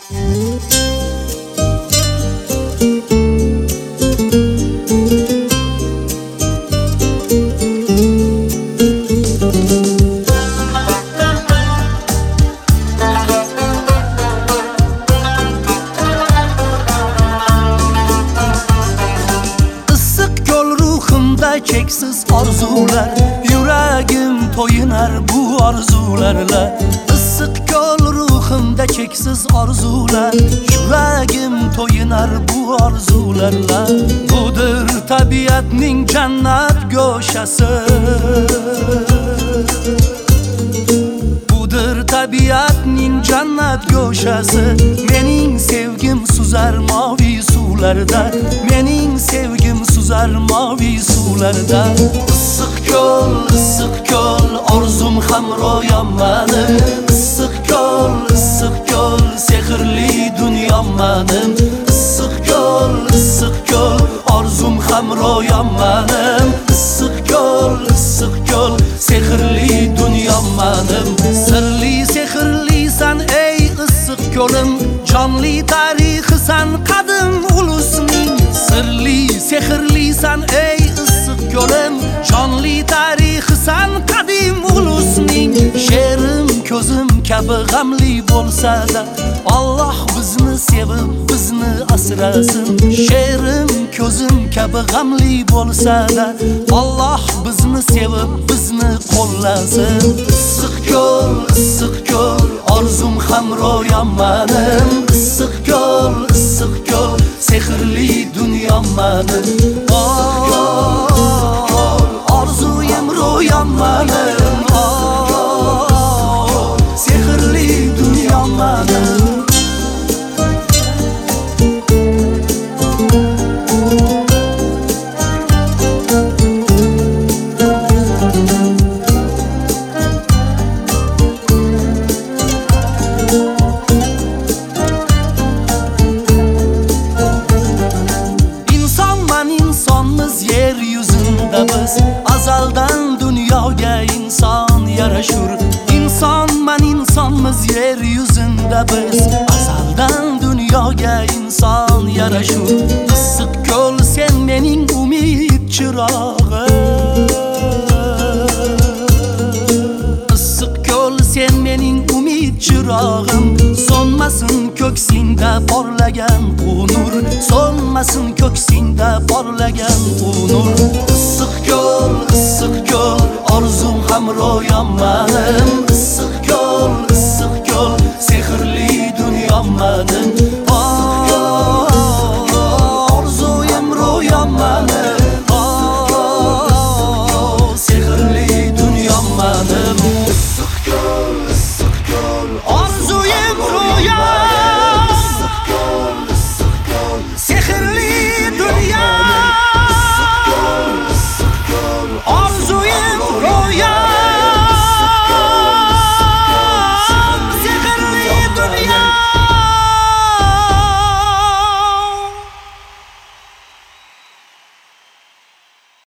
Cheksiz orzular, yuragim to'yinar bu orzularla. Issiq ko'l ruhimda cheksiz orzular, yuragim to'yinar bu orzularla. Budir tabiatning jannat go'shasi, budir tabiatning jannat go'shasi. Mening sevgim suzar mavi suvlarda, mening sevgim suzar mavi suvlarda. Issiq ko'l, orzum ham ro'yam menim. Issiq ko'l, sehrli dunyom menim. Issiq ko'l, orzum ham ro'yam menim. Issiq ko'l, sehrli dunyom menim. Sirli sehrlisan ey issiq ko'lim, jonli tarixisan qadim ulusning. Sirli sehrlisan ey issiq ko'lim, jonli tarixisan qadim ulusning. She'rim ko'zim kabi g'amli bo'lsa-da, Alloh bizni sevib bizni asrasin. She'rim ko'zim kabi g'amli bo'lsa-da, Alloh bizni sevib bizni qo'llasin. Issiq ko'l, orzum ham ro'yam menim. Issiq ko'l, sehrli dunyom menim. Orzuyim ro'yam menim. Sehrli dunyom menim. Azaldan dunyoga inson yarashur. İnson insonmiz yer yuzida biz. Azaldan dunyoga inson yarashur. Issiq ko'l sen mening umid chirog'im. Issiq ko'l sen mening umid chirog'im. So'nmasin ko'ksingda porlagan bu nur, so'nmasin ko'ksingda porlagan bu nur. Issiq ko'l, orzum ham ro'yam menim.